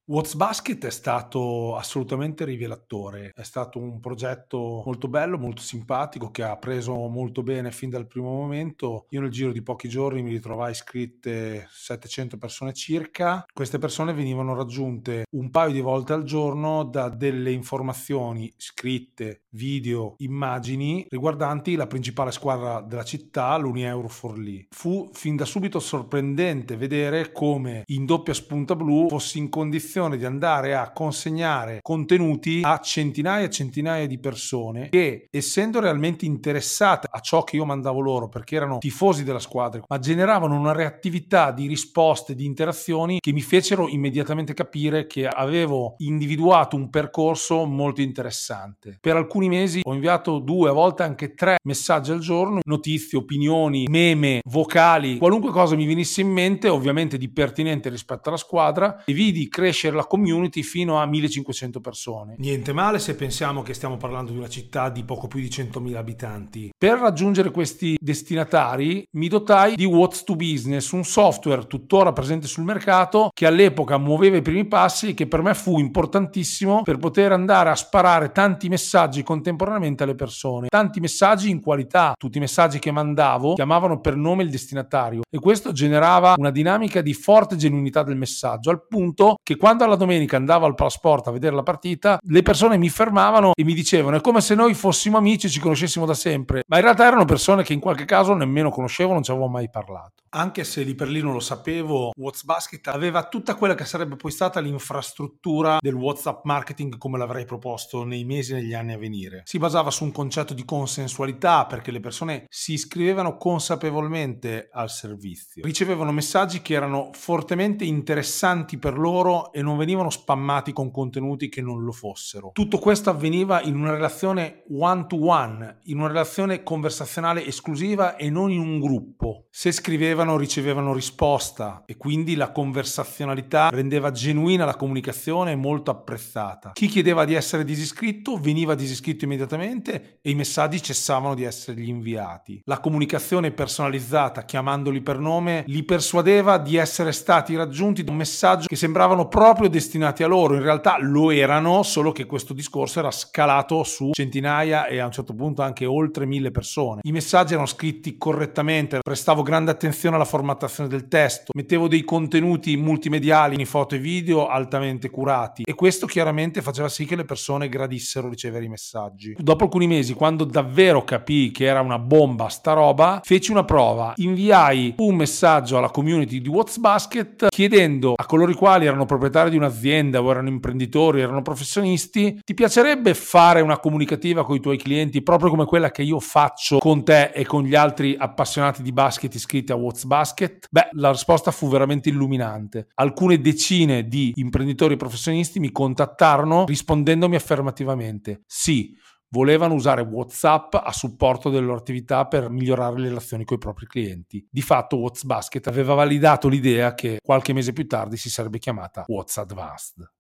WhatsBasket è stato assolutamente rivelatore. È stato un progetto molto bello, molto simpatico, che ha preso molto bene fin dal primo momento. Io nel giro di pochi giorni mi ritrovai iscritte 700 persone circa. Queste persone venivano raggiunte un paio di volte al giorno da delle informazioni scritte, video, immagini riguardanti la principale squadra della città, l'Uniero Forlì. Fu fin da subito sorprendente vedere come in doppia spunta blu fossi in condizione di andare a consegnare contenuti a centinaia e centinaia di persone che, essendo realmente interessate a ciò che io mandavo loro, perché erano tifosi della squadra, ma generavano una reattività di risposte, di interazioni che mi fecero immediatamente capire che avevo individuato un percorso molto interessante. Per alcuni mesi ho inviato 2, a volte anche 3 messaggi al giorno, notizie, opinioni, meme, vocali, qualunque cosa mi venisse in mente, ovviamente di pertinente rispetto alla squadra, e vidi crescere la community fino a 1500 persone. Niente male se pensiamo che stiamo parlando di una città di poco più di 100.000 abitanti. Per raggiungere questi destinatari mi dotai di What's to Business, un software tuttora presente sul mercato che all'epoca muoveva i primi passi e che per me fu importantissimo per poter andare a sparare tanti messaggi contemporaneamente alle persone, tanti messaggi in qualità. Tutti i messaggi che mandavo chiamavano per nome il destinatario e questo generava una dinamica di forte genuinità del messaggio, al punto che quando alla domenica andavo al Palasport a vedere la partita, le persone mi fermavano e mi dicevano: è come se noi fossimo amici e ci conoscessimo da sempre, ma in realtà erano persone che in qualche caso nemmeno conoscevo, non ci avevo mai parlato. Anche se lì per lì non lo sapevo, WhatsBasket aveva tutta quella che sarebbe poi stata l'infrastruttura del WhatsApp marketing come l'avrei proposto nei mesi e negli anni a venire. Si basava su un concetto di consensualità, perché le persone si iscrivevano consapevolmente al servizio, ricevevano messaggi che erano fortemente interessanti per loro e non venivano spammati con contenuti che non lo fossero. Tutto questo avveniva in una relazione one to one, in una relazione conversazionale esclusiva e non in un gruppo. Se scrivevano ricevevano risposta e quindi la conversazionalità rendeva genuina la comunicazione e molto apprezzata. Chi chiedeva di essere disiscritto veniva disiscritto immediatamente e i messaggi cessavano di essergli inviati. La comunicazione personalizzata, chiamandoli per nome, li persuadeva di essere stati raggiunti da un messaggio che sembravano proprio destinati a loro. In realtà lo erano, solo che questo discorso era scalato su centinaia e a un certo punto anche oltre 1000 persone. I messaggi erano scritti correttamente, prestavo grande attenzione alla formattazione del testo, mettevo dei contenuti multimediali, foto e video altamente curati, e questo chiaramente faceva sì che le persone gradissero ricevere i messaggi. Dopo alcuni mesi, quando davvero capii che era una bomba sta roba, feci una prova. Inviai un messaggio alla community di WhatsBasket chiedendo a coloro i quali erano proprietari di un'azienda o erano imprenditori, erano professionisti: ti piacerebbe fare una comunicativa con i tuoi clienti proprio come quella che io faccio con te e con gli altri appassionati di basket iscritti a WhatsBasket? Beh, la risposta fu veramente illuminante. Alcune decine di imprenditori professionisti mi contattarono rispondendomi affermativamente. Sì, volevano usare WhatsApp a supporto delle loro attività per migliorare le relazioni con i propri clienti. Di fatto WhatsBasket aveva validato l'idea che qualche mese più tardi si sarebbe chiamata WhatsAdvanced.